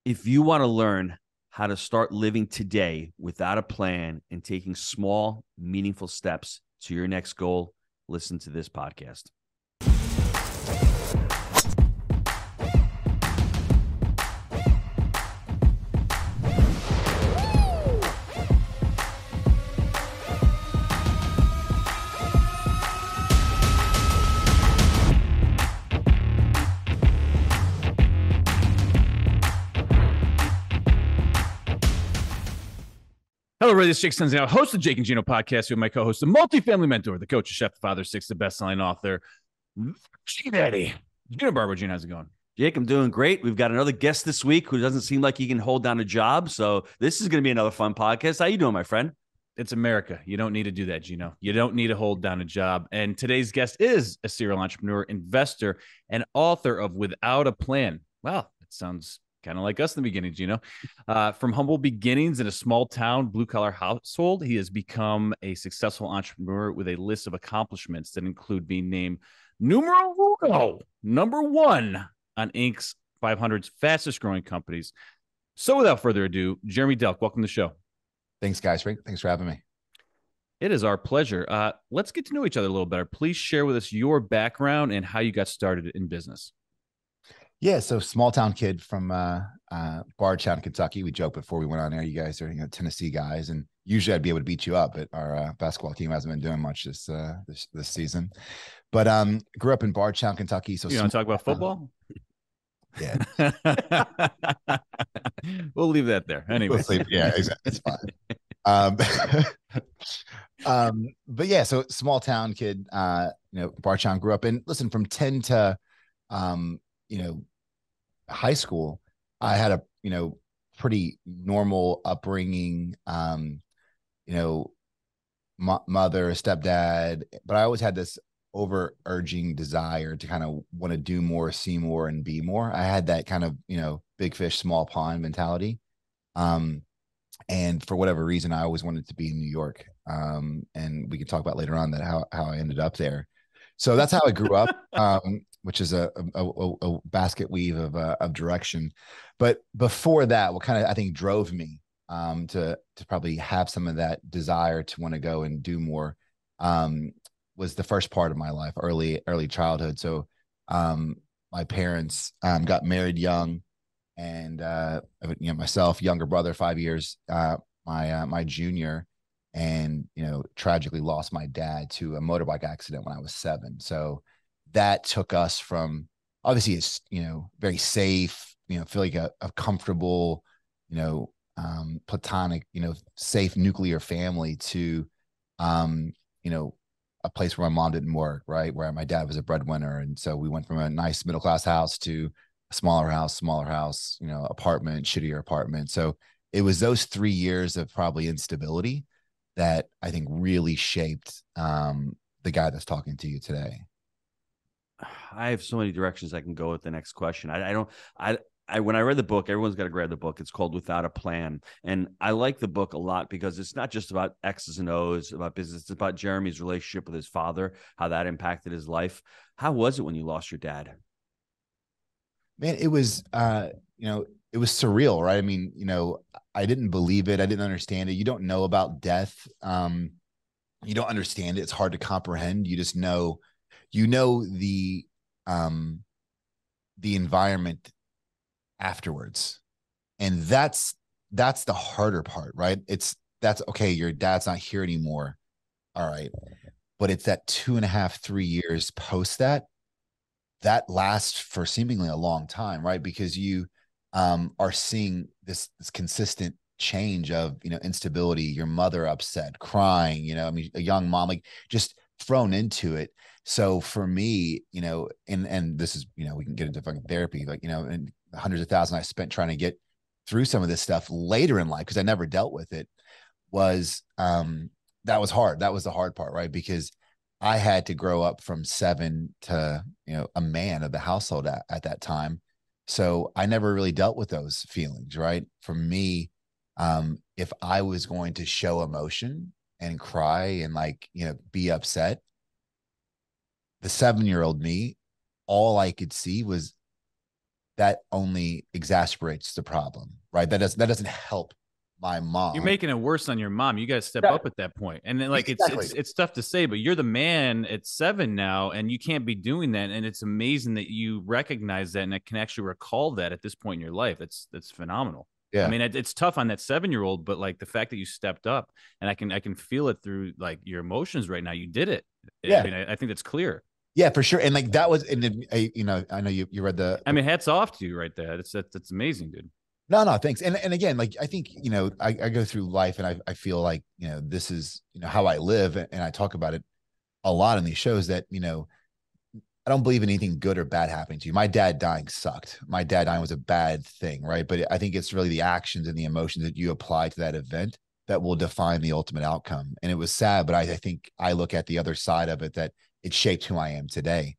If you want to learn how to start living today without a plan and taking small, meaningful steps to your next goal, listen to this podcast. Hello, everybody. This is Jake Stenzel, host of Jake and Gino podcast with my co-host, the multifamily mentor, the coach, the chef, the father, six, the best-selling author, G-Daddy. Gino Barber. Gino, how's it going? Jake, I'm doing great. We've got another guest this week who doesn't seem like he can hold down a job. So this is going to be another fun podcast. How you doing, my friend? It's America. You don't need to do that, Gino. You don't need to hold down a job. And today's guest is a serial entrepreneur, investor, and author of Without a Plan. Wow, it sounds kind of like us in the beginning, Gino. From humble beginnings in a small town, blue-collar household, he has become a successful entrepreneur with a list of accomplishments that include being named numero uno, number one on Inc.'s 500's fastest growing companies. So without further ado, Jeremy Delk, welcome to the show. Thanks, guys. Thanks for having me. It is our pleasure. Let's get to know each other a little better. Please share with us your background and how you got started in business. Yeah, so small town kid from Bardstown, Kentucky. We joked before we went on air. You guys are Tennessee guys, and usually I'd be able to beat you up, but our basketball team hasn't been doing much this season. But grew up in Bardstown, Kentucky. So you want to talk about football? Yeah, we'll leave that there. Anyway, yeah, exactly. It's fine. But yeah, so small town kid. Bardstown grew up in. Listen, from 10 to high school, I had a pretty normal upbringing. Mother, stepdad, but I always had this overurging desire to kind of want to do more, see more, and be more. I had that kind of big fish, small pond mentality. And for whatever reason, I always wanted to be in New York. And we can talk about later on that how I ended up there. So that's how I grew up. Which is a basket weave of direction. But before that, what kind of I think drove me to probably have some of that desire to want to go and do more was the first part of my life, early childhood. So my parents got married young, and myself, younger brother, 5 years my junior, and tragically lost my dad to a motorbike accident when I was 7. So that took us from, obviously it's, very safe, feel like a comfortable, platonic, safe nuclear family to, a place where my mom didn't work, right? Where my dad was a breadwinner. And so we went from a nice middle-class house to a smaller house, apartment, shittier apartment. So it was those 3 years of probably instability that I think really shaped the guy that's talking to you today. I have so many directions I can go with the next question. When I read the book, everyone's got to grab the book. It's called Without a Plan. And I like the book a lot because it's not just about X's and O's, about business. It's about Jeremy's relationship with his father, how that impacted his life. How was it when you lost your dad? Man, it was, it was surreal, right? I mean, I didn't believe it. I didn't understand it. You don't know about death. You don't understand it. It's hard to comprehend. You just know, the environment afterwards. And that's the harder part, right? That's okay. Your dad's not here anymore. All right. But it's that 2.5, 3 years post that lasts for seemingly a long time, right? Because you are seeing this consistent change of, instability, your mother upset, crying, a young mom, like just thrown into it. So for me, and this is, we can get into fucking therapy, like, and hundreds of thousands I spent trying to get through some of this stuff later in life, because I never dealt with it, was, that was hard. That was the hard part, right? Because I had to grow up from 7 to, a man of the household at that time. So I never really dealt with those feelings, right? For me, if I was going to show emotion and cry and be upset, the 7-year-old me, all I could see was that only exacerbates the problem, right? That doesn't help my You're mom. making it worse on your mom. You got to step Yeah. up at that point. And then like Exactly. it's tough to say, but you're the man at 7 now, and you can't be doing that. And it's amazing that you recognize that and that can actually recall that at this point in your life. That's phenomenal. I Yeah. mean, it's tough on that 7-year-old, but like the fact that you stepped up, and I can feel it through like your emotions right now. You did it. Yeah. I mean, I think that's clear. Yeah, for sure. And like that was, and you know, I know you read I mean, hats off to you right there. That's amazing, dude. no, thanks. And again, like I think, you know, I go through life and I feel like, you know, this is, you know, how I live. And I talk about it a lot in these shows that, you know, I don't believe in anything good or bad happening to you. My dad dying sucked. My dad dying was a bad thing, right? But I think it's really the actions and the emotions that you apply to that event that will define the ultimate outcome. And it was sad, but I think I look at the other side of it, that it shaped who I am today.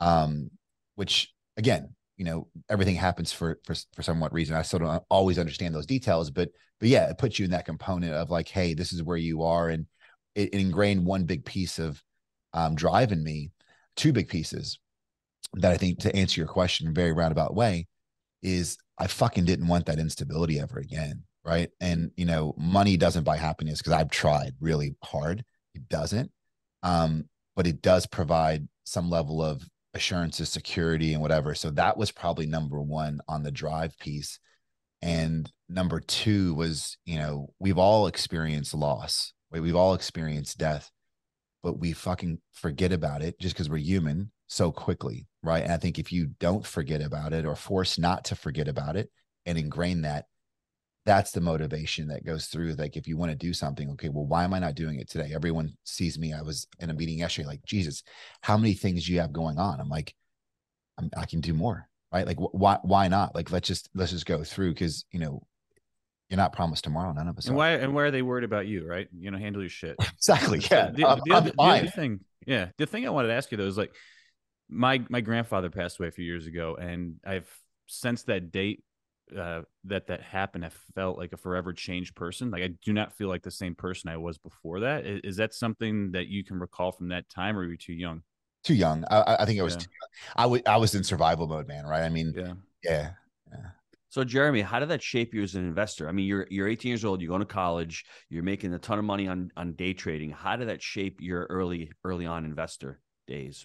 Which again, you know, everything happens for somewhat reason. I still don't always understand those details, but yeah, it puts you in that component of like, hey, this is where you are, and it ingrained one big piece of drive in me, two big pieces that I think, to answer your question in a very roundabout way, is I fucking didn't want that instability ever again. Right. And, you know, money doesn't buy happiness, because I've tried really hard. It doesn't. But it does provide some level of assurances, security, and whatever. So that was probably number one on the drive piece. And number two was, you know, we've all experienced loss, right? We've all experienced death, but we fucking forget about it just because we're human so quickly, right? And I think if you don't forget about it, or force not to forget about it and ingrain that, that's the motivation that goes through. Like, if you want to do something, okay, well, why am I not doing it today? Everyone sees me. I was in a meeting yesterday, like, Jesus, how many things do you have going on? I'm like, I can do more, right? Like, why not? Like, let's just go through, because, you know, you're not promised tomorrow. None of us And are. why are they worried about you, right? You know, handle your shit. Exactly. So Yeah. I'm the fine. other thing, yeah, the thing I wanted to ask you though is like my grandfather passed away a few years ago, and I've since that date that happened, I felt like a forever changed person. Like I do not feel like the same person I was before that. Is that something that you can recall from that time, or were you too young? Too young. I think I was Yeah, too young. I was in survival mode, man. Right. I mean, yeah. yeah. Yeah. So Jeremy, how did that shape you as an investor? I mean, you're 18 years old, you're going to college, you're making a ton of money on day trading. How did that shape your early on investor days?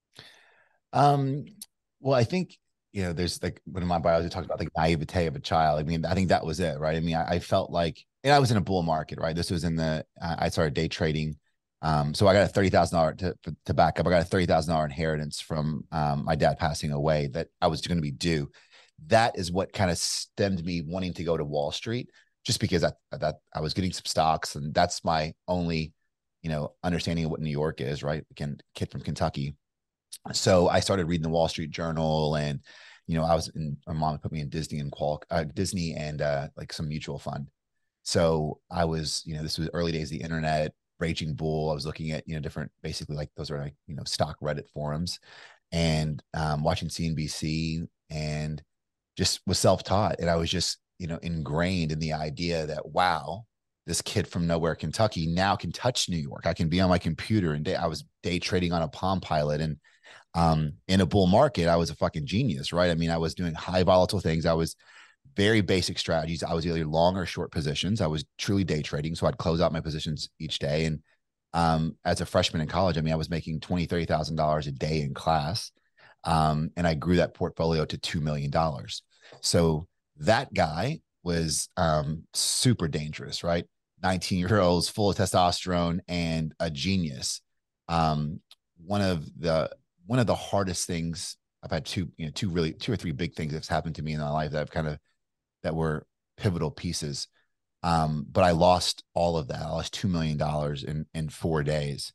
Um, well, I think, you know, there's like, one of my biology talks about like naivete of a child. I mean, I think that was it, right? I mean, I felt like, and I was in a bull market, right? This was in the, I started day trading. So I got a $30,000 to back up. I got a $30,000 inheritance from my dad passing away that I was going to be due. That is what kind of stemmed me wanting to go to Wall Street, just because I was getting some stocks, and that's my only, you know, understanding of what New York is, right? Again, kid from Kentucky. So I started reading the Wall Street Journal, and, you know, my mom put me in Disney and Disney and like some mutual fund. So I was, you know, this was early days of the internet, raging bull. I was looking at, you know, different, basically like those are like, you know, stock Reddit forums, and watching CNBC, and just was self-taught. And I was just, you know, ingrained in the idea that, wow, this kid from nowhere, Kentucky, now can touch New York. I can be on my computer, and I was day trading on a Palm Pilot, and in a bull market, I was a fucking genius, right? I mean, I was doing high volatile things. I was very basic strategies. I was either long or short positions. I was truly day trading. So I'd close out my positions each day. And as a freshman in college, I mean, I was making $20,000-$30,000 a day in class. And I grew that portfolio to $2 million. So that guy was super dangerous, right? 19-year-olds, full of testosterone, and a genius. Um, one of the hardest things, I've had two or three big things that's happened to me in my life that were pivotal pieces. But I lost all of that. I lost $2 million in 4 days,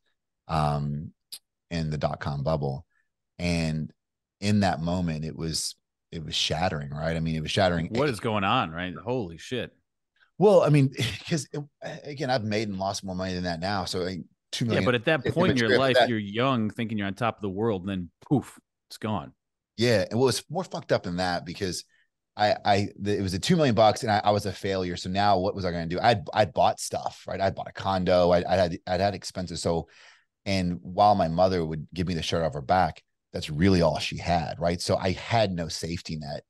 in the dot-com bubble. And in that moment, it was shattering, right? I mean, it was shattering. What is going on, right? Holy shit. Well, I mean, because again, I've made and lost more money than that now. So like, 2 million. Yeah, but at that point in your life, you're young, thinking you're on top of the world, and then poof, it's gone. Yeah, and what was more fucked up than that, because it was a $2 million, and I was a failure. So now what was I going to do? I'd bought stuff, right? I'd bought a condo. I'd had expenses. So, and while my mother would give me the shirt off her back, that's really all she had, right? So I had no safety net.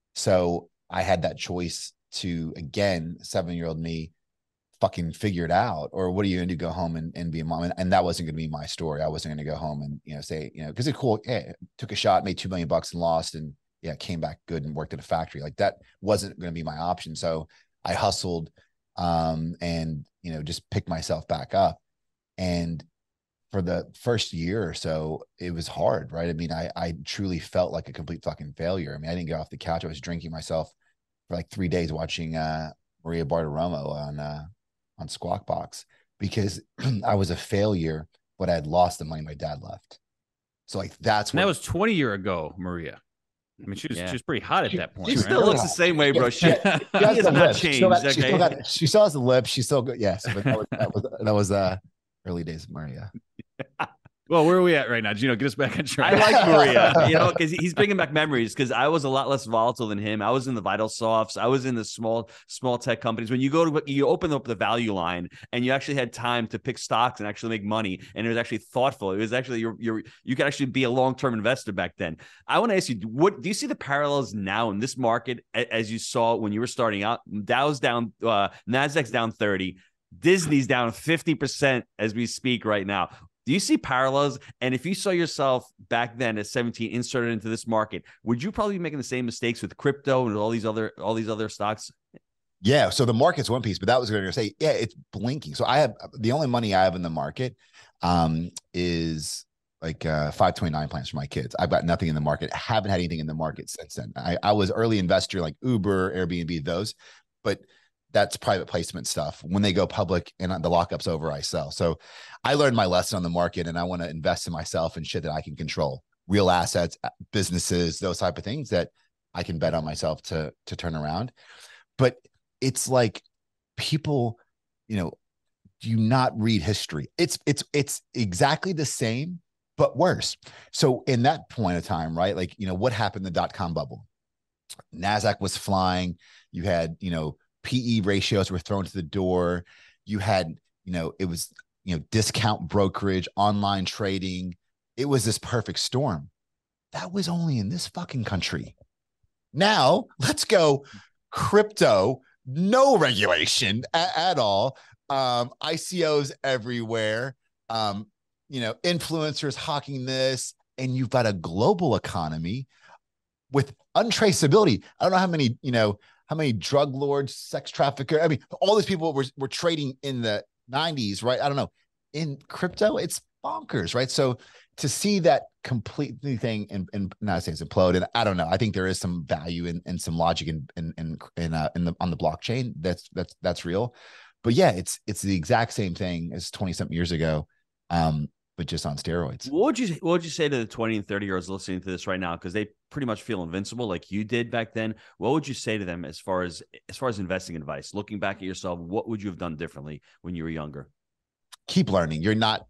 So I had that choice to, again, 7-year-old me, fucking figure it out, or what are you going to do? Go home and be a mom? And that wasn't going to be my story. I wasn't going to go home and, say, because it's cool. Hey, took a shot, made $2 million and lost, and came back good and worked at a factory. Like that wasn't going to be my option. So I hustled, and, just picked myself back up. And for the first year or so, it was hard, right? I mean, I truly felt like a complete fucking failure. I mean, I didn't get off the couch. I was drinking myself for like 3 days watching Maria Bartiromo on Squawk Box, because I was a failure, but I had lost the money my dad left. So like that's what. That was 20 years ago, Maria. I mean, she was pretty hot at that point. She still looks the same way, bro. She has not changed. She still has the lip. She's still good. Yes, but that was early days of Maria. Well, where are we at right now? Gino, get us back on track. I like Maria, because he's bringing back memories, because I was a lot less volatile than him. I was in the VitalSofts. I was in the small tech companies. When you you open up the value line and you actually had time to pick stocks and actually make money, and it was actually thoughtful. It was actually you could actually be a long-term investor back then. I want to ask you, what do you see the parallels now in this market as you saw when you were starting out? Dow's down, Nasdaq's down 30, Disney's down 50% as we speak right now. Do you see parallels? And if you saw yourself back then at 17 inserted into this market, would you probably be making the same mistakes with crypto and all these other stocks? Yeah. So the market's one piece, but that was going to say, it's blinking. So I have the only money I have in the market is like 529 plans for my kids. I've got nothing in the market. I haven't had anything in the market since then. I was early investor like Uber, Airbnb, those, but that's private placement stuff. When they go public and the lockup's over, I sell. So I learned my lesson on the market, and I want to invest in myself and shit that I can control, real assets, businesses, those type of things that I can bet on myself to turn around. But it's like people, do not read history. It's exactly the same, but worse. So in that point of time, right? Like, what happened in the .com bubble? NASDAQ was flying. You had, PE ratios were thrown to the door. You had, it was, discount brokerage, online trading. It was this perfect storm. That was only in this fucking country. Now let's go crypto, no regulation at all. ICOs everywhere. Influencers hawking this, and you've got a global economy with untraceability. I don't know how many drug lords, sex traffickers. I mean, all these people were trading in the 90s, right? I don't know. In crypto, it's bonkers, right? So to see that completely thing and not saying it's implode, and I don't know. I think there is some value and some logic on the blockchain. That's real. But yeah, it's the exact same thing as 20-something years ago. But just on steroids. What would you say to the 20 and 30-year-olds listening to this right now? Because they pretty much feel invincible like you did back then. What would you say to them as far as investing advice? Looking back at yourself, what would you have done differently when you were younger? Keep learning. You're not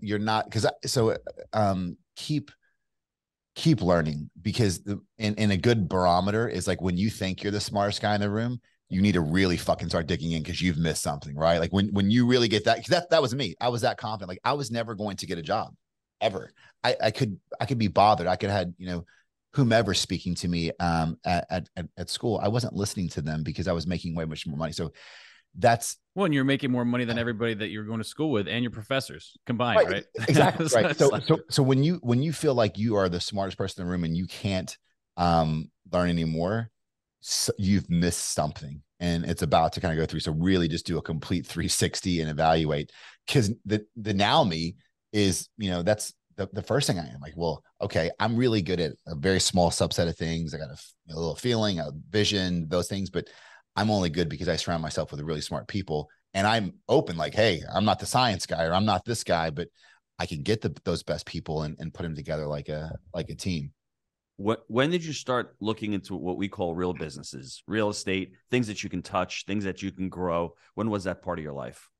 keep learning, because in a good barometer is like when you think you're the smartest guy in the room, you need to really fucking start digging in because you've missed something, right? Like when you really get that, because that was me. I was that confident. Like I was never going to get a job ever. I could be bothered. I could have had, whomever speaking to me at school. I wasn't listening to them because I was making way much more money. So that's and you're making more money than everybody that you're going to school with and your professors combined, right? Exactly. Right. So when you feel like you are the smartest person in the room and you can't learn anymore, so you've missed something, and it's about to kind of go through. So really just do a complete 360 and evaluate, because the now me is, that's the first thing I am like, well, okay, I'm really good at a very small subset of things. I got a little feeling, a vision, those things, but I'm only good because I surround myself with really smart people, and I'm open. Like, hey, I'm not the science guy, or I'm not this guy, but I can get those best people and put them together like a team. When did you start looking into what we call real businesses, real estate, things that you can touch, things that you can grow? When was that part of your life?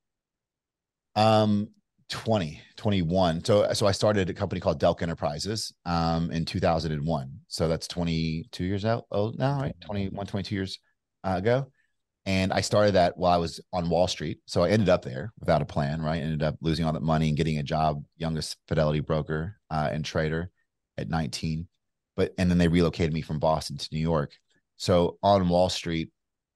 21. So I started a company called Delk Enterprises in 2001. So that's 22 years old now, right? 21, 22 years ago. And I started that while I was on Wall Street. So I ended up there without a plan, right? Ended up losing all that money and getting a job, youngest Fidelity broker and trader at 19. And then they relocated me from Boston to New York. So on Wall Street,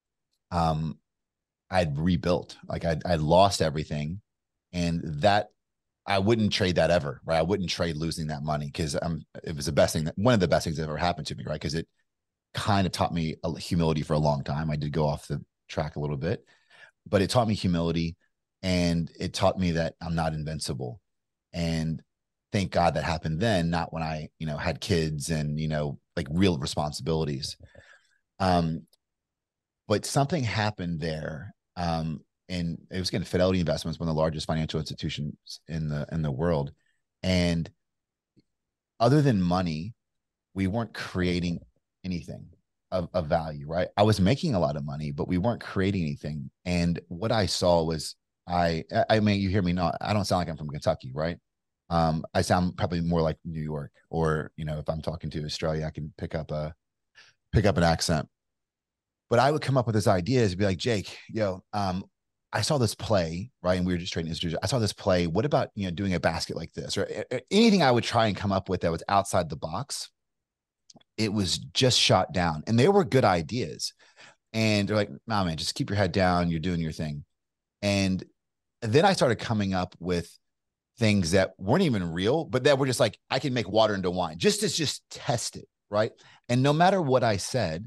I'd rebuilt, like I'd lost everything, and that I wouldn't trade that ever, right? I wouldn't trade losing that money because it was the best thing, one of the best things that ever happened to me, right? Because it kind of taught me humility for a long time. I did go off the track a little bit, but it taught me humility, and it taught me that I'm not invincible. And thank God that happened then, not when I, had kids and, like real responsibilities. But something happened there. And it was getting Fidelity Investments, one of the largest financial institutions in the world. And other than money, we weren't creating anything of value, right? I was making a lot of money, but we weren't creating anything. And what I saw was, I mean, you hear me, not, I don't sound like I'm from Kentucky, right? I sound probably more like New York, or, if I'm talking to Australia, I can pick up an accent. But I would come up with this ideas and be like, Jake, I saw this play, right? And we were just trading. I saw this play. What about, doing a basket like this, or anything I would try and come up with that was outside the box? It was just shot down, and they were good ideas. And they're like, nah, man, just keep your head down. You're doing your thing. And then I started coming up with things that weren't even real, but that were just like, I can make water into wine, just to just test it, right? And no matter what I said,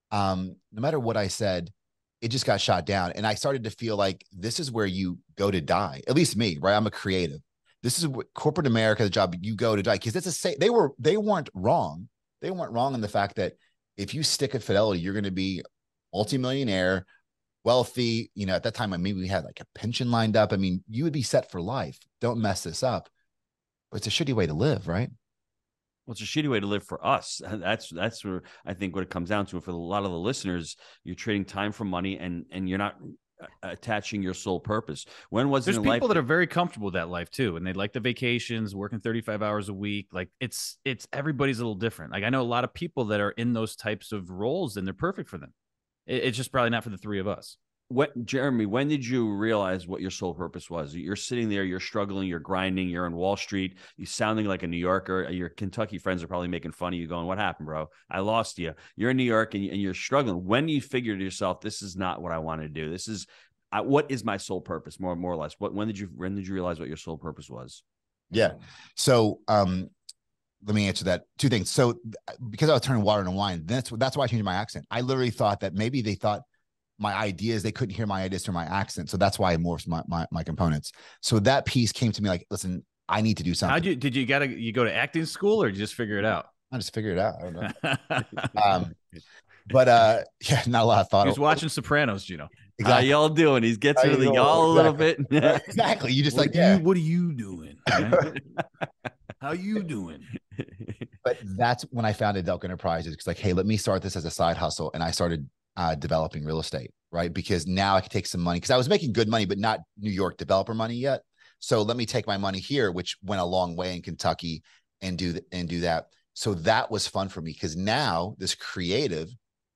it just got shot down. And I started to feel like this is where you go to die. At least me, right? I'm a creative. This is what corporate America, the job you go to die. Because they weren't wrong. They weren't wrong in the fact that if you stick at Fidelity, you're going to be multimillionaire, wealthy. At that time, maybe we had like a pension lined up. I mean, you would be set for life. Don't mess this up. But it's a shitty way to live, right? Well, it's a shitty way to live for us. That's where I think what it comes down to. For a lot of the listeners, you're trading time for money, and you're not attaching your sole purpose. When was there's people that are very comfortable with that life too, and they like the vacations, working 35 hours a week. Like it's everybody's a little different. Like I know a lot of people that are in those types of roles, and they're perfect for them. It's just probably not for the three of us. Jeremy, when did you realize what your sole purpose was? You're sitting there, you're struggling, you're grinding, you're on Wall Street, you're sounding like a New Yorker. Your Kentucky friends are probably making fun of you, going, "What happened, bro? I lost you." You're in New York and you're struggling. When you figured to yourself, this is not what I want to do. This is what is my sole purpose, more or less. When did you realize what your sole purpose was? Yeah. So let me answer that. Two things. So because I was turning water into wine, that's why I changed my accent. I literally thought that maybe they thought my ideas, they couldn't hear my ideas through my accent. So that's why I morphed my components. So that piece came to me like, listen, I need to do something. Did you go to acting school, or did you just figure it out? I just figured it out. I don't know. But yeah, not a lot of thought. He was watching Sopranos, Exactly. How y'all doing? He gets rid of the y'all a little bit. Exactly. You just what are you doing? Right? How you doing? But that's when I founded Delco Enterprises. It's like, hey, let me start this as a side hustle. And I started developing real estate, right? Because now I could take some money, because I was making good money, but not New York developer money yet. So let me take my money here, which went a long way in Kentucky, and do that. So that was fun for me, because now this creative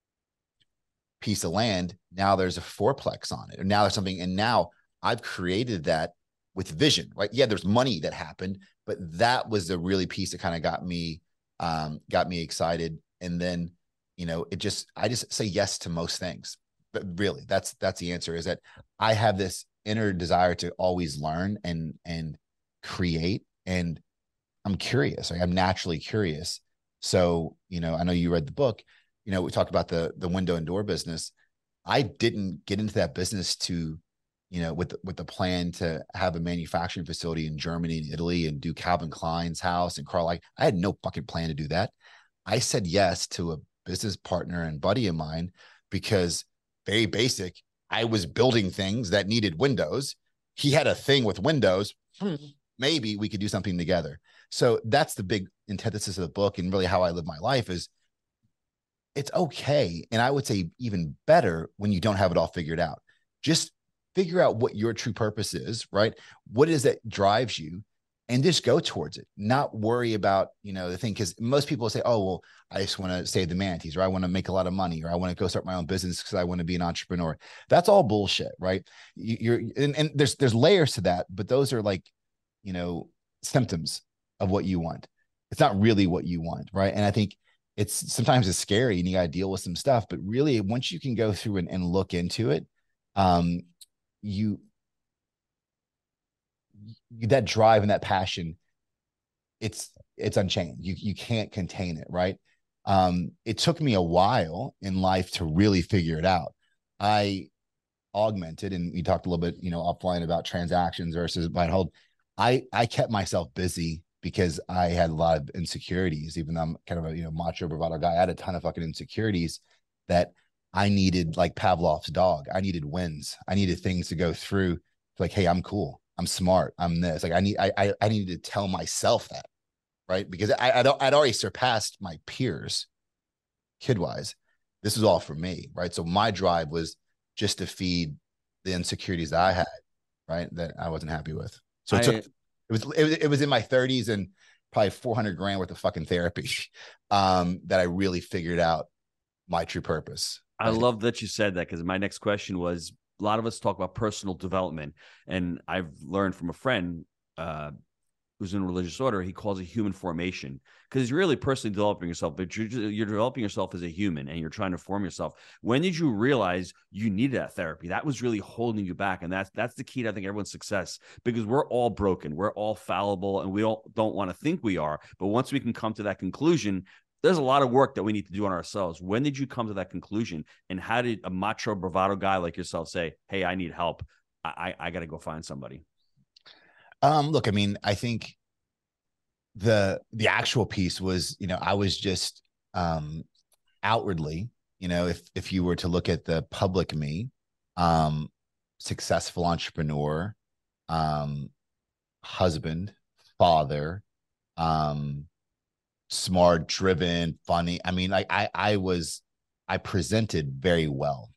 piece of land, now there's a fourplex on it, or now there's something, and now I've created that with vision, right? Yeah, there's money that happened, but that was the really piece that kind of got me excited. And then, I just say yes to most things. But really, that's the answer, is that I have this inner desire to always learn and create, and I'm curious. I'm naturally curious. So, I know you read the book, we talked about the window and door business. I didn't get into that business to, with the plan to have a manufacturing facility in Germany and Italy and do Calvin Klein's house and Carl. I had no fucking plan to do that. I said yes to a business partner and buddy of mine, because very basic, I was building things that needed windows. He had a thing with windows. Maybe we could do something together. So that's the big antithesis of the book, and really how I live my life is, it's okay. And I would say even better when you don't have it all figured out. Just figure out what your true purpose is, right? What is that drives you, and just go towards it. Not worry about, the thing. Because most people say, oh, well, I just want to save the manatees, or I want to make a lot of money, or I want to go start my own business because I want to be an entrepreneur. That's all bullshit, right? And there's layers to that, but those are like, symptoms of what you want. It's not really what you want, right? And I think it's sometimes it's scary and you got to deal with some stuff, but really once you can go through and look into it, um, you, that drive and that passion, it's unchained. You can't contain it, right? It took me a while in life to really figure it out. I augmented, and we talked a little bit, offline about transactions versus buy and hold. I kept myself busy because I had a lot of insecurities, even though I'm kind of a macho bravado guy. I had a ton of fucking insecurities that I needed, like Pavlov's dog. I needed wins. I needed things to go through. Like, hey, I'm cool. I'm smart. I'm this. Like I needed to tell myself that, right? Because I'd already surpassed my peers kid wise. This was all for me, right? So my drive was just to feed the insecurities that I had, right? That I wasn't happy with. So it was in my 30s and probably 400 grand worth of fucking therapy that I really figured out my true purpose. I love that you said that, because my next question was, a lot of us talk about personal development, and I've learned from a friend who's in a religious order, he calls it human formation, because you're really personally developing yourself, but you're developing yourself as a human and you're trying to form yourself. When did you realize you needed that therapy? That was really holding you back. And that's the key to, I think, everyone's success, because we're all broken. We're all fallible, and we all don't want to think we are. But once we can come to that conclusion, there's a lot of work that we need to do on ourselves. When did you come to that conclusion? And how did a macho bravado guy like yourself say, hey, I need help. I got to go find somebody? Look, I mean, I think the actual piece was, I was just outwardly, if you were to look at the public me, successful entrepreneur, husband, father, smart, driven, funny. I mean, like I presented very well.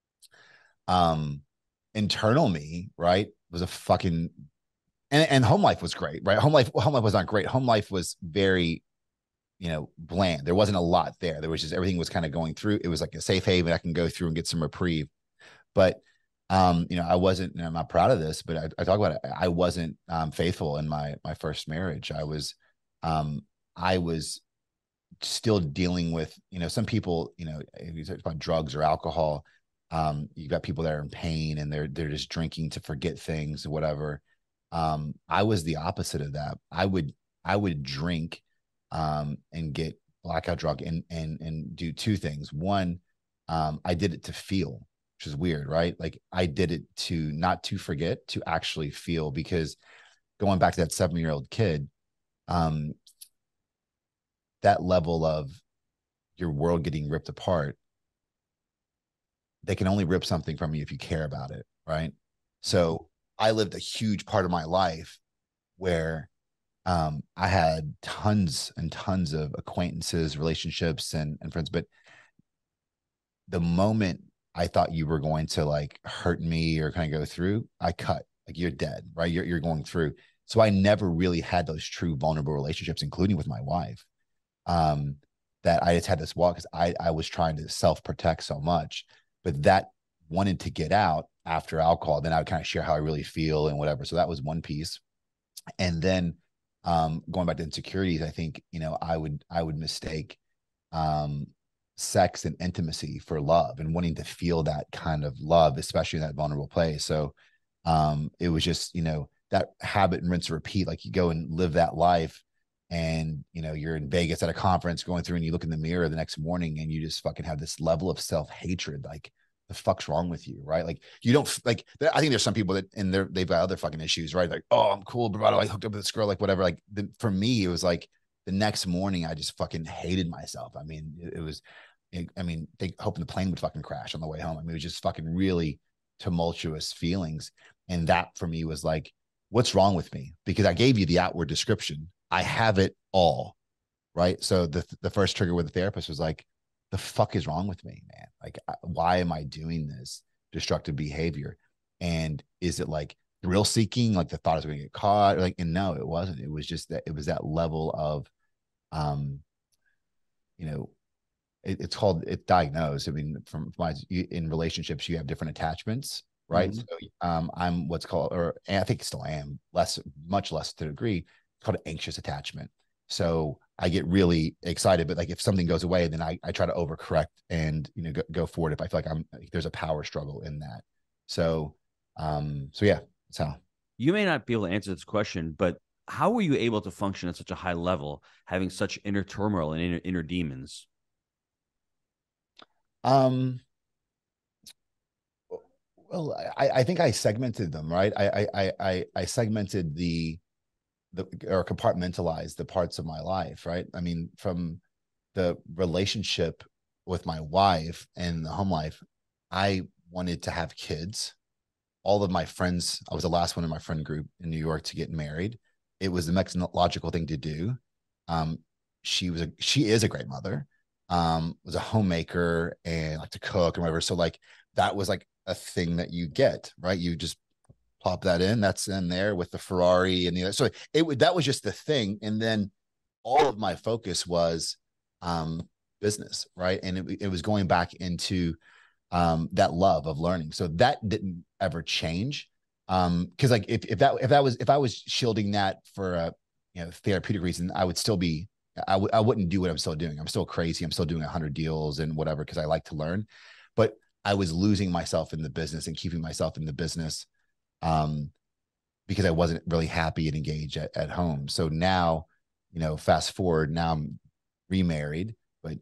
Internal me, right, was a fucking, and home life was great, right? Home life was not great. Home life was very, bland. There wasn't a lot there. There was just, everything was kind of going through. It was like a safe haven I can go through and get some reprieve. But I wasn't, and I'm not proud of this, but I talk about it. I wasn't faithful in my first marriage. I was still dealing with, some people, if you talk about drugs or alcohol, you've got people that are in pain and they're just drinking to forget things or whatever. I was the opposite of that. I would drink and get blackout drunk and do two things. One, I did it to feel, which is weird, right? Like I did it to not to forget, to actually feel, because going back to that 7-year-old kid, that level of your world getting ripped apart, they can only rip something from you if you care about it, right? So I lived a huge part of my life where I had tons and tons of acquaintances, relationships, and friends. But the moment I thought you were going to like hurt me or kind of go through, I cut. Like, you're dead, right? You're going through. So I never really had those true vulnerable relationships, including with my wife. That I just had this walk because I was trying to self-protect so much, but that wanted to get out after alcohol. Then I would kind of share how I really feel and whatever. So that was one piece. And then going back to insecurities, I think, I would mistake sex and intimacy for love and wanting to feel that kind of love, especially in that vulnerable place. So it was just, that habit and rinse and repeat. Like, you go and live that life, and you're in Vegas at a conference going through, and you look in the mirror the next morning and you just fucking have this level of self-hatred. Like, the fuck's wrong with you, right? Like, you don't like, I think there's some people that they've got other fucking issues, right? Like, oh, I'm cool, bravado, I hooked up with this girl, like whatever. Like, for me, it was like the next morning I just fucking hated myself. I mean, they hoping the plane would fucking crash on the way home. I mean, it was just fucking really tumultuous feelings. And that for me was like, what's wrong with me? Because I gave you the outward description. I have it all, right? So the first trigger with the therapist was like, the fuck is wrong with me, man? Like, why am I doing this destructive behavior? And is it like thrill seeking? Like the thought I was going to get caught? Or like, and no, it wasn't. It was just that, it was that level of, it's called, it's diagnosed. I mean, in relationships, you have different attachments, right? Mm-hmm. So I'm what's called, or I think still am, much less to a degree, called anxious attachment. So I get really excited, but like if something goes away, then I try to overcorrect and, go forward if I feel like there's a power struggle in that. So, so yeah, that's how. You may not be able to answer this question, but how were you able to function at such a high level, having such inner turmoil and inner demons? Um, well, I think I segmented them, right? I segmented or compartmentalized the parts of my life, right? I mean, from the relationship with my wife and the home life, I wanted to have kids. All of my friends, I was the last one in my friend group in New York to get married. It was the next logical thing to do. Um, she is a great mother. Was a homemaker and like to cook and whatever. So like that was like a thing that you get, right? You just plop that in. That's in there with the Ferrari and the other. So that was just the thing. And then all of my focus was business, right? And it was going back into that love of learning. So that didn't ever change. Because like if I was shielding that for a therapeutic reason, I would still be I wouldn't do what I'm still doing. I'm still crazy. I'm still doing 100 deals and whatever because I like to learn. But I was losing myself in the business and keeping myself in the business because I wasn't really happy and engaged at home. So now, fast forward, now I'm remarried, but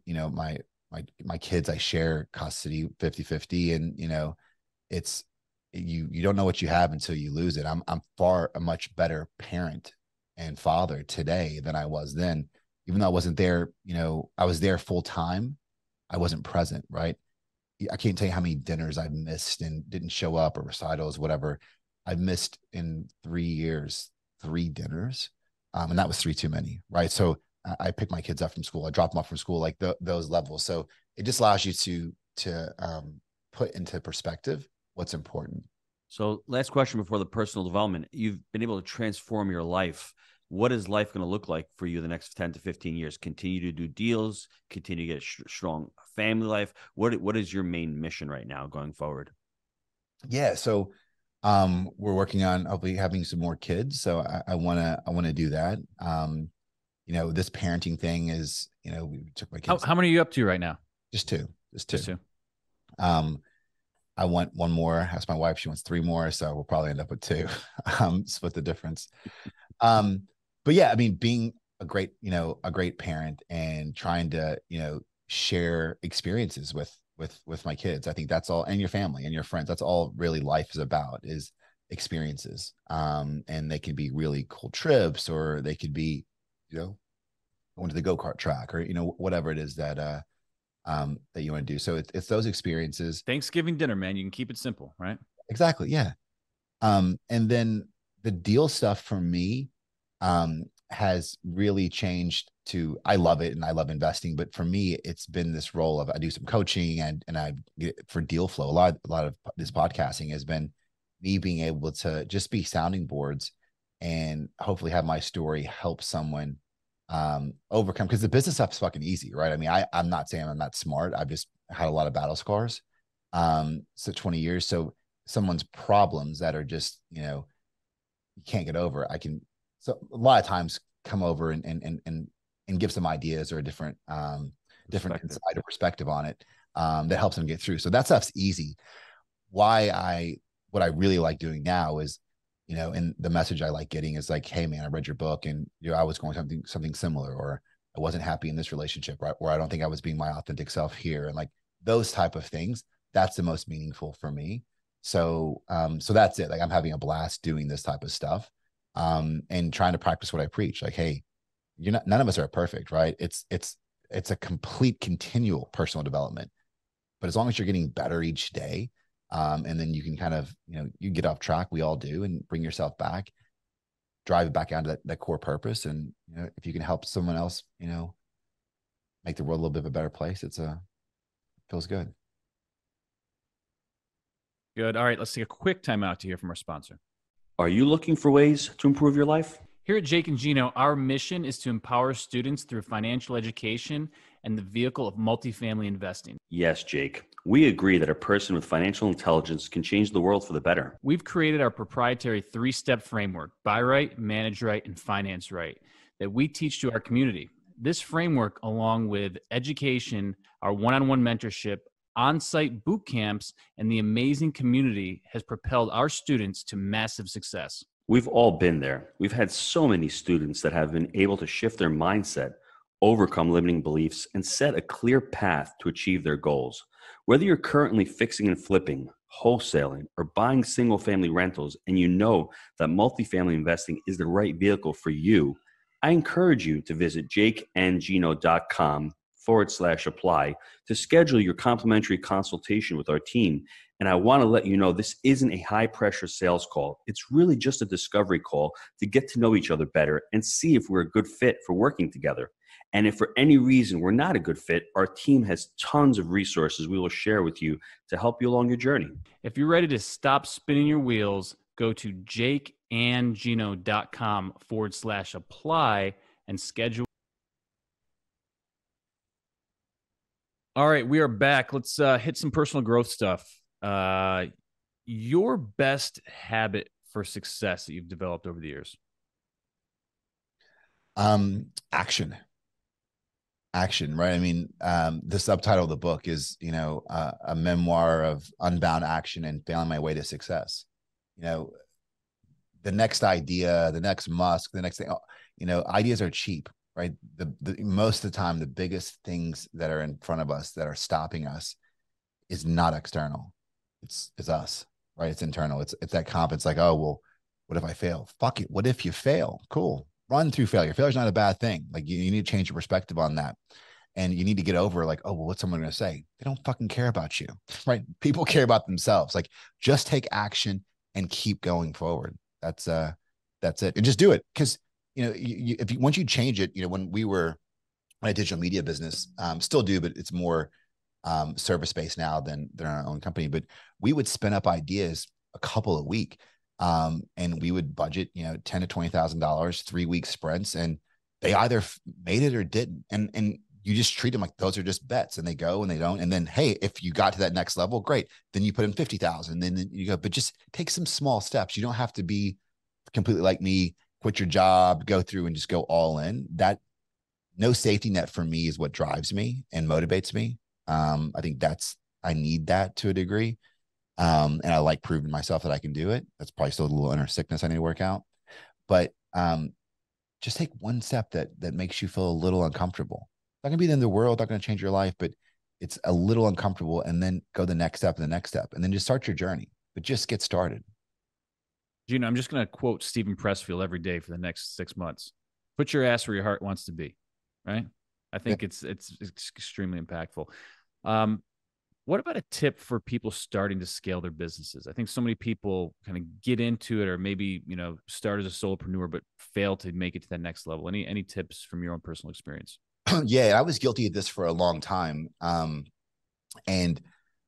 my kids, I share custody 50-50. And, it's, you don't know what you have until you lose it. I'm far a much better parent and father today than I was then. Even though I wasn't there, I was there full time. I wasn't present, right? I can't tell you how many dinners I've missed and didn't show up, or recitals, whatever. I've missed in 3 years, 3 dinners. And that was 3 too many, right? So I pick my kids up from school. I drop them off from school, like those levels. So it just allows you to put into perspective what's important. So last question before the personal development. You've been able to transform your life. What is life going to look like for you the next 10 to 15 years? Continue to do deals, continue to get a strong family life. What is your main mission right now going forward? Yeah. So we're working on hopefully having some more kids. So I want to do that. This parenting thing is, we took my kids. How many are you up to right now? Just two. Just two. I want one more. Ask my wife. She wants 3 more. So we'll probably end up with 2. Split the difference. But yeah, I mean, being a great parent and trying to, share experiences with my kids. I think that's all, and your family and your friends. That's all really life is about, is experiences. And they can be really cool trips, or they could be, going to the go-kart track, or, whatever it is that that you want to do. So it's those experiences. Thanksgiving dinner, man. You can keep it simple, right? Exactly. Yeah. And then the deal stuff for me has really changed to, I love it and I love investing, but for me, it's been this role of, I do some coaching and I for deal flow. A lot of this podcasting has been me being able to just be sounding boards and hopefully have my story help someone overcome, because the business stuff is fucking easy, right? I mean, I'm not saying I'm not smart. I've just had a lot of battle scars. So 20 years. So someone's problems that are just, you can't get over, so a lot of times come over and give some ideas or a different insight or perspective on it that helps them get through. So that stuff's easy. What I really like doing now is, and the message I like getting is like, hey man, I read your book and I was going something similar, or I wasn't happy in this relationship, right? Or I don't think I was being my authentic self here. And like those type of things, that's the most meaningful for me. So, so that's it. Like I'm having a blast doing this type of stuff. And trying to practice what I preach. Like, hey, none of us are perfect, right? It's a complete continual personal development, but as long as you're getting better each day, and then you can kind of, you get off track, we all do, and bring yourself back, drive it back down to that core purpose. And, if you can help someone else, make the world a little bit of a better place, feels good. Good. All right. Let's take a quick time out to hear from our sponsor. Are you looking for ways to improve your life? Here at Jake and Gino, our mission is to empower students through financial education and the vehicle of multifamily investing. Yes, Jake. We agree that a person with financial intelligence can change the world for the better. We've created our proprietary 3-step framework, buy right, manage right, and finance right, that we teach to our community. This framework, along with education, our one-on-one mentorship, on-site boot camps, and the amazing community, has propelled our students to massive success. We've all been there. We've had so many students that have been able to shift their mindset, overcome limiting beliefs, and set a clear path to achieve their goals. Whether you're currently fixing and flipping, wholesaling, or buying single family rentals, and you know that multifamily investing is the right vehicle for you, I encourage you to visit jakeandgino.com/apply to schedule your complimentary consultation with our team. And I want to let you know this isn't a high pressure sales call. It's really just a discovery call to get to know each other better and see if we're a good fit for working together. And if for any reason we're not a good fit, our team has tons of resources we will share with you to help you along your journey. If you're ready to stop spinning your wheels, go to jakeandgino.com/apply and schedule. All right, we are back. Let's hit some personal growth stuff. Your best habit for success that you've developed over the years? Action, right? I mean, the subtitle of the book is, a memoir of unbound action and failing my way to success. The next idea, the next Musk, the next thing, ideas are cheap, right? The most of the time, the biggest things that are in front of us that are stopping us is not external. It's us, right? It's internal. It's that confidence. Like, oh, well, what if I fail? Fuck it. What if you fail? Cool. Run through failure. Failure's not a bad thing. Like you need to change your perspective on that. And you need to get over like, oh, well, what's someone going to say? They don't fucking care about you, right? People care about themselves. Like just take action and keep going forward. That's it. And just do it. Cause once you change it, when we were in a digital media business, still do, but it's more service-based now than our own company. But we would spin up ideas a couple a week. And we would budget, $10,000 to $20,000, 3-week sprints, and they either made it or didn't. And you just treat them like those are just bets, and they go and they don't. And then, hey, if you got to that next level, great. Then you put in 50,000, then you go, but just take some small steps. You don't have to be completely like me, quit your job, go through and just go all in. That no safety net for me is what drives me and motivates me. I think I need that to a degree. And I like proving myself that I can do it. That's probably still a little inner sickness I need to work out. But just take one step that makes you feel a little uncomfortable. It's not going to be the end of the world, not going to change your life, but it's a little uncomfortable. And then go the next step and the next step. And then just start your journey. But just get started. Gino, I'm just going to quote Stephen Pressfield every day for the next 6 months. Put your ass where your heart wants to be. Right? I think it's extremely impactful. What about a tip for people starting to scale their businesses? I think so many people kind of get into it or maybe, start as a solopreneur, but fail to make it to that next level. Any tips from your own personal experience? Yeah, I was guilty of this for a long time. And,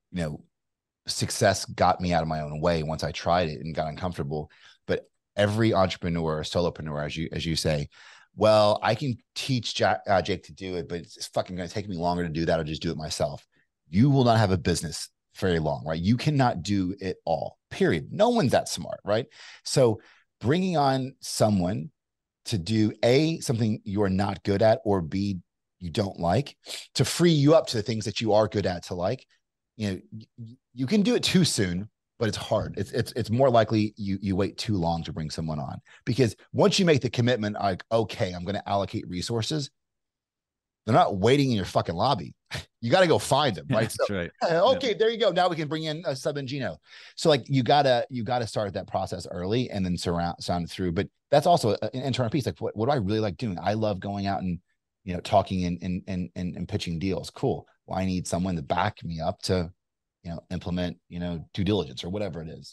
success got me out of my own way once I tried it and got uncomfortable. But every entrepreneur or solopreneur, as you say, well, I can teach Jake to do it, but it's fucking going to take me longer to do that. I'll just do it myself. You will not have a business very long, right? You cannot do it all, period. No one's that smart, right? So bringing on someone to do A, something you're not good at, or B, you don't like, to free you up to the things that you are good at to like, you can do it too soon, but it's hard. It's more likely you wait too long to bring someone on, because once you make the commitment, like, okay, I'm going to allocate resources, they're not waiting in your fucking lobby. You got to go find them, right? That's right. Okay, yeah. There you go. Now we can bring in a sub and Gino. So like you gotta start that process early and then sound it through. But that's also an internal piece. Like what do I really like doing? I love going out and talking and pitching deals. Cool. Well, I need someone to back me up to implement due diligence or whatever it is.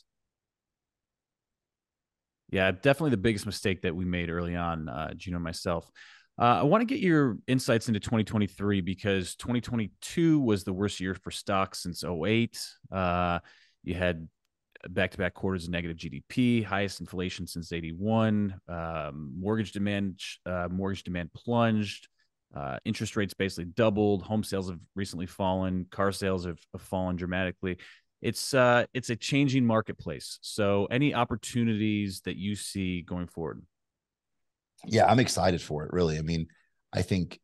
Yeah, definitely the biggest mistake that we made early on, Gino and myself. I want to get your insights into 2023 because 2022 was the worst year for stocks since 2008. You had back-to-back quarters of negative GDP, highest inflation since 81. Mortgage demand plunged. Interest rates basically doubled. Home sales have recently fallen. Car sales have fallen dramatically. It's a changing marketplace. So any opportunities that you see going forward? Yeah, I'm excited for it, really. I mean, I think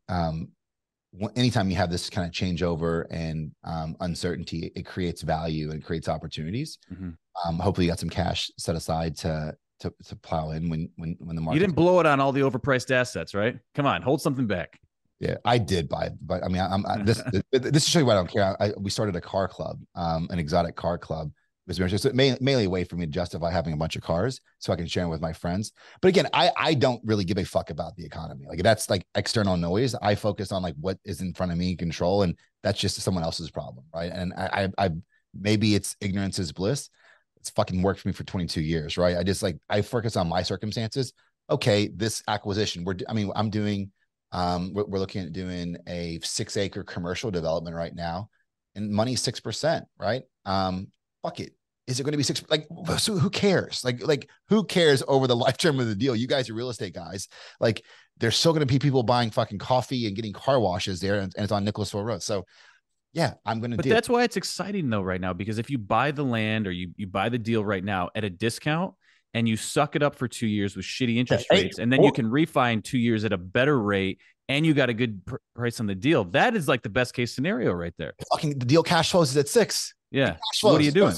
anytime you have this kind of changeover and uncertainty, it creates value and creates opportunities. Hopefully you got some cash set aside to plow in when the market. You didn't blow it on all the overpriced assets, right? Come on, hold something back. Yeah, I did buy it, but I mean, this is show you why I don't care. We started a car club, an exotic car club. It was mainly a way for me to justify having a bunch of cars so I can share them with my friends. But again, I don't really give a fuck about the economy. Like that's like external noise. I focus on like what is in front of me, control, and that's just someone else's problem, right? And I maybe it's ignorance is bliss. It's fucking worked for me for 22 years, right? I focus on my circumstances. Okay, this acquisition, I'm doing, we're looking at doing a 6-acre commercial development right now, and money's 6%, right? Fuck it. Is it going to be 6? Like, so who cares? Like who cares over the lifetime of the deal? You guys are real estate guys. Like, there's still going to be people buying fucking coffee and getting car washes there, and it's on Nicholasville Road. So, yeah, I'm going to. But that's why it's exciting though right now, because if you buy the land or you buy the deal right now at a discount and you suck it up for 2 years with shitty interest rates, and then you can refi in 2 years at a better rate, and you got a good price on the deal. That is like the best case scenario right there. Fucking the deal cash flows is at 6. Yeah. What are you doing?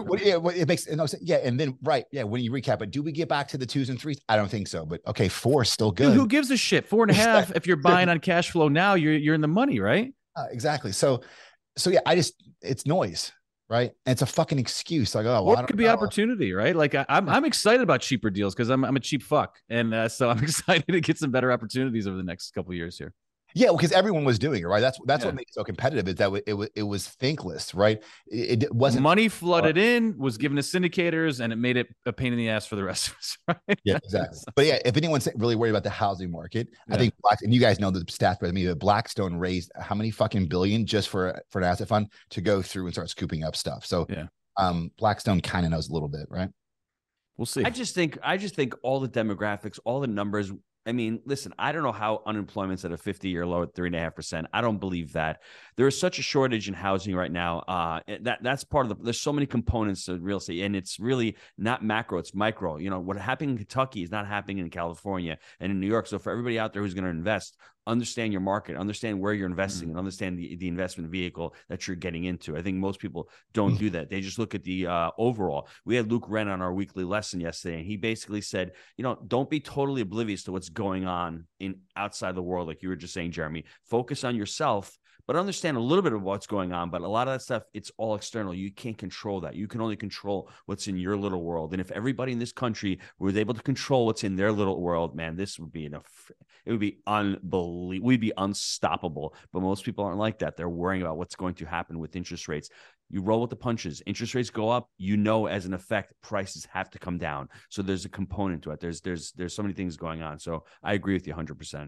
It makes no sense. Yeah. And then, right. Yeah. When you recap it, do we get back to the 2s and 3s? I don't think so. But okay, 4 is still good. Dude, who gives a shit? 4.5. If you're buying on cash flow now, you're in the money, right? Exactly. So yeah, it's noise, right? And it's a fucking excuse. Like, oh, well, it could be opportunity, right? Like I'm excited about cheaper deals because I'm a cheap fuck, and so I'm excited to get some better opportunities over the next couple of years here. Yeah, because everyone was doing it, right? That's what made it so competitive, is that it was thankless, right? It wasn't money flooded in, was given to syndicators, and it made it a pain in the ass for the rest of us, right? Yeah, exactly. But yeah, if anyone's really worried about the housing market, I think and you guys know the stats better than me, but Blackstone raised how many fucking billion just for an asset fund to go through and start scooping up stuff. So Blackstone kind of knows a little bit, right? We'll see. I just think all the demographics, all the numbers. I mean, listen, I don't know how unemployment's at a 50-year low at 3.5%. I don't believe that. There is such a shortage in housing right now. That's part of there's so many components to real estate, and it's really not macro, it's micro. You know, what happened in Kentucky is not happening in California and in New York. So for everybody out there who's going to invest, understand your market, understand where you're investing, and understand the investment vehicle that you're getting into. I think most people don't do that. They just look at the overall. We had Luke Wren on our weekly lesson yesterday, and he basically said, you know, don't be totally oblivious to what's going on in outside the world, like you were just saying, Jeremy. Focus on yourself, but understand a little bit of what's going on. But a lot of that stuff, it's all external. You can't control that. You can only control what's in your little world. And if everybody in this country was able to control what's in their little world, man, this would be it would be unbelievable. We'd be unstoppable. But most people aren't like that. They're worrying about what's going to happen with interest rates. You roll with the punches. Interest rates go up. You know, as an effect, prices have to come down. So there's a component to it. There's so many things going on. So I agree with you 100%.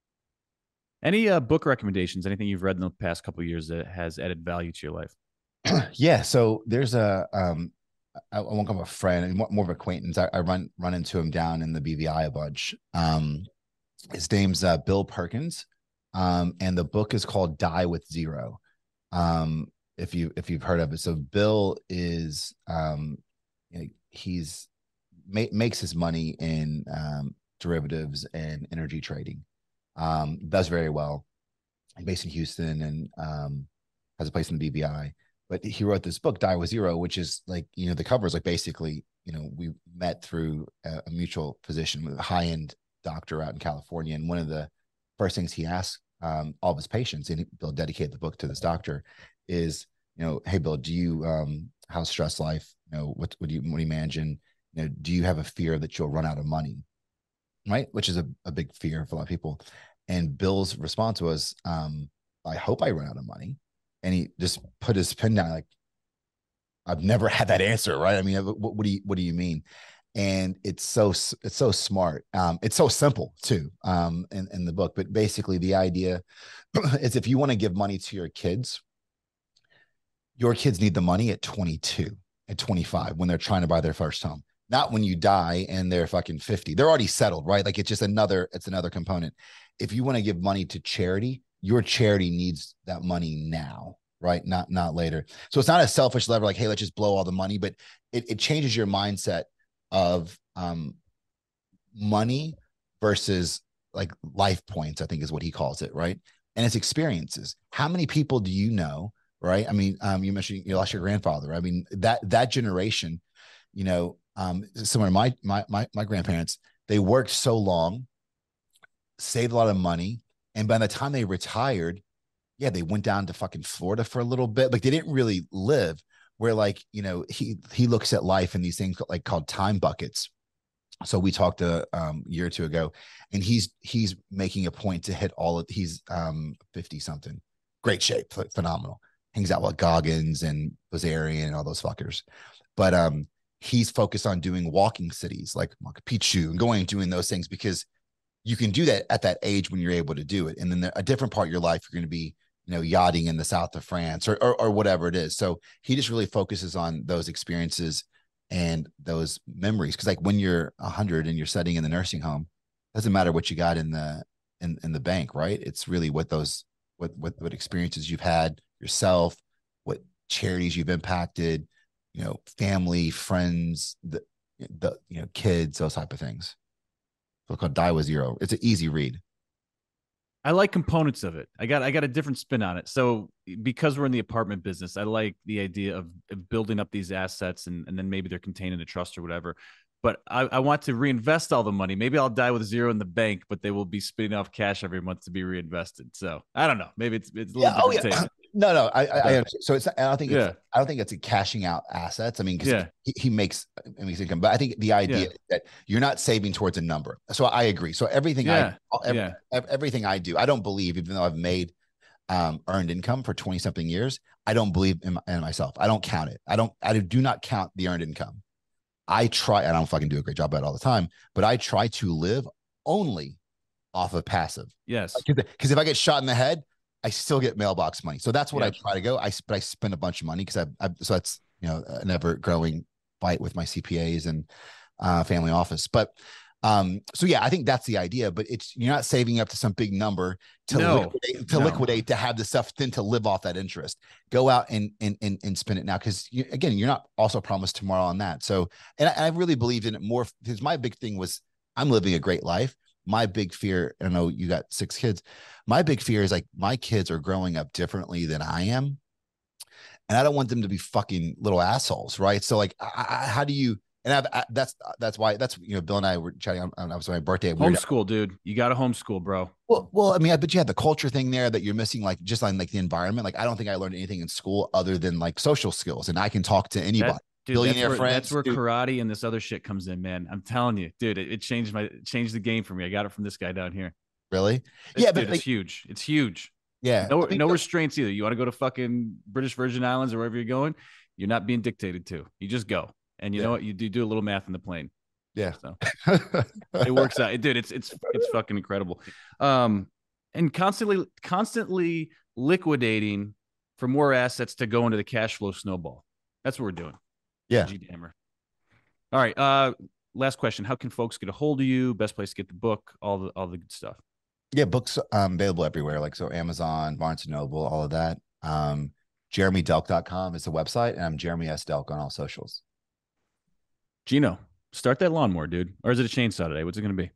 Any book recommendations? Anything you've read in the past couple of years that has added value to your life? Yeah. So there's I won't call him a friend, more of an acquaintance. I run into him down in the BVI a bunch. His name's Bill Perkins, and the book is called Die with Zero. If you've heard of it. So Bill is he's makes his money in derivatives and energy trading. Does very well. He's based in Houston and has a place in the BVI. But he wrote this book, Die with Zero, which is like, you know, the cover is like basically, you know, we met through a mutual physician with a high-end doctor out in California. And one of the first things he asked all of his patients, and Bill dedicated the book to this doctor, is, you know, hey, Bill, do you, how's stress life? You know, what do you imagine? You know, do you have a fear that you'll run out of money? Right. Which is a big fear for a lot of people. And Bill's response was, I hope I run out of money. And he just put his pen down, like, I've never had that answer, right? I mean, what do you mean? And it's so smart. It's so simple too, in the book. But basically, the idea is, if you want to give money to your kids need the money at 22, at 25, when they're trying to buy their first home. Not when you die and they're fucking 50. They're already settled, right? Like, it's another component. If you want to give money to charity, your charity needs that money now, right? Not later. So it's not a selfish lever, like, hey, let's just blow all the money, but it changes your mindset of money versus like life points, I think is what he calls it, right? And it's experiences. How many people do you know, right? I mean, you mentioned you lost your grandfather. I mean, that generation, some of my grandparents, they worked so long, saved a lot of money, and by the time they retired, yeah, they went down to fucking Florida for a little bit. Like they didn't really live. Where like he looks at life in these things like called time buckets. So we talked a year or two ago, and he's making a point to hit all of. He's 50 something, great shape, phenomenal. Hangs out with Goggins and Bazarian and all those fuckers, but he's focused on doing walking cities like Machu Picchu and going and doing those things because you can do that at that age when you're able to do it. And then a different part of your life, you're going to be, yachting in the south of France or whatever it is. So he just really focuses on those experiences and those memories. Cause like when you're 100 and you're studying in the nursing home, doesn't matter what you got in the bank, right? It's really what experiences you've had yourself, what charities you've impacted, family, friends, the kids, those type of things. So called Die with Zero. It's an easy read. I like components of it. I got a different spin on it. So because we're in the apartment business, I like the idea of building up these assets and then maybe they're contained in a trust or whatever. But I want to reinvest all the money. Maybe I'll die with zero in the bank, but they will be spitting off cash every month to be reinvested. So I don't know. Maybe it's a little different take. No, I so it's I don't think it's a cashing out assets. I mean, because he makes income, but I think the idea that you're not saving towards a number. So I agree. So everything everything I do, I don't believe, even though I've made earned income for 20 something years, I don't believe in myself. I don't count it. I do not count the earned income. I try, and I don't fucking do a great job at it all the time, but I try to live only off of passive. Yes. Because if I get shot in the head, I still get mailbox money. So that's what I try to go. But I spend a bunch of money because so that's, an ever growing fight with my CPAs and family office. But so yeah, I think that's the idea, but you're not saving up to some big number to liquidate, to have the stuff, then to live off that interest. Go out and spend it now. Cause again, you're not also promised tomorrow on that. So, and I really believed in it more because my big thing was I'm living a great life. My big fear, I know you got 6 kids. My big fear is like my kids are growing up differently than I am. And I don't want them to be fucking little assholes. Right. So like, how do you, and that's why Bill and I were chatting on was my birthday. Homeschool, dude. You got to homeschool, bro. Well, I mean, but you had the culture thing there that you're missing, like just on like the environment. Like I don't think I learned anything in school other than like social skills, and I can talk to anybody. Billionaire friends. That's where karate and this other shit comes in, man. I'm telling you, dude. It changed the game for me. I got it from this guy down here. Really? But it's huge. It's huge. Yeah. No restraints either. You want to go to fucking British Virgin Islands or wherever you're going, you're not being dictated to. You just go. And you know what? You do a little math in the plane. Yeah. So it works out. Dude, it's fucking incredible. And constantly liquidating for more assets to go into the cash flow snowball. That's what we're doing. Yeah. G-Dammer. All right. Last question. How can folks get a hold of you? Best place to get the book, all the good stuff. Yeah, books available everywhere, like so Amazon, Barnes and Noble, all of that. JeremyDelk.com is the website, and I'm Jeremy S. Delk on all socials. Gino, start that lawnmower, dude. Or is it a chainsaw today? What's it going to be?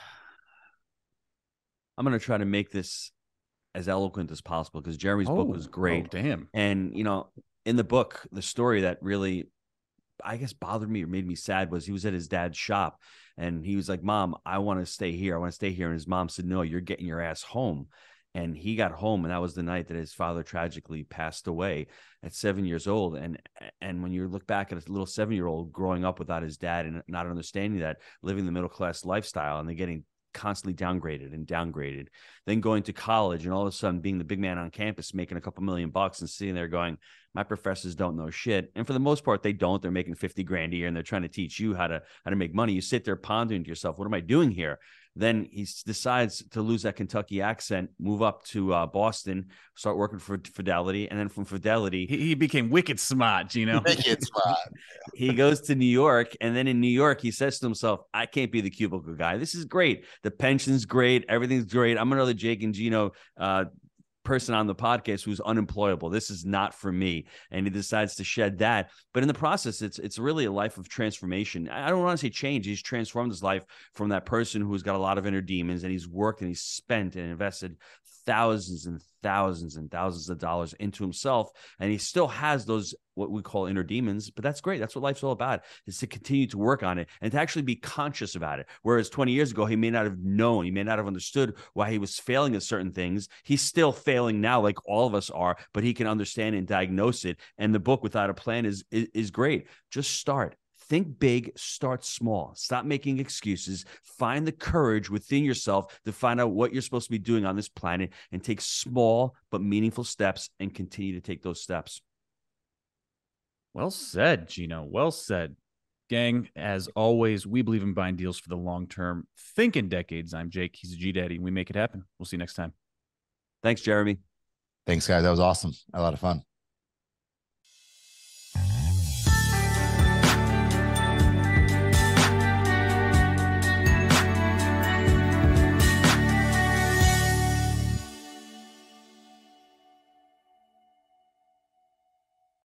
I'm going to try to make this as eloquent as possible because Jeremy's book was great. Oh, damn. And, in the book, the story that really, I guess, bothered me or made me sad was he was at his dad's shop and he was like, Mom, I want to stay here. I want to stay here. And his mom said, no, you're getting your ass home. And he got home, and that was the night that his father tragically passed away at 7 years old. And when you look back at a little 7-year-old growing up without his dad and not understanding that, living the middle-class lifestyle, and they're getting constantly downgraded, then going to college and all of a sudden being the big man on campus, making a couple $1,000,000 and sitting there going, my professors don't know shit. And for the most part, they don't. They're making 50 grand a year and they're trying to teach you how to make money. You sit there pondering to yourself, what am I doing here? Then he decides to lose that Kentucky accent, move up to Boston, start working for Fidelity. And then from Fidelity, he became wicked smart, Wicked smart. He goes to New York. And then in New York, he says to himself, I can't be the cubicle guy. This is great. The pension's great. Everything's great. I'm another Jake and Gino person on the podcast who's unemployable. This is not for me. And he decides to shed that. But in the process, it's really a life of transformation. I don't want to say change. He's transformed his life from that person who's got a lot of inner demons, and he's worked and he's spent and invested thousands and thousands and thousands of dollars into himself. And he still has those, what we call inner demons, but that's great. That's what life's all about, is to continue to work on it and to actually be conscious about it. Whereas 20 years ago, he may not have known, he may not have understood why he was failing at certain things. He's still failing now, like all of us are, but he can understand and diagnose it. And the book Without a Plan is great. Just start. Think big, start small. Stop making excuses. Find the courage within yourself to find out what you're supposed to be doing on this planet, and take small but meaningful steps and continue to take those steps. Well said, Gino. Well said. Gang, as always, we believe in buying deals for the long term. Think in decades. I'm Jake. He's a G Daddy. We make it happen. We'll see you next time. Thanks, Jeremy. Thanks, guys. That was awesome. A lot of fun.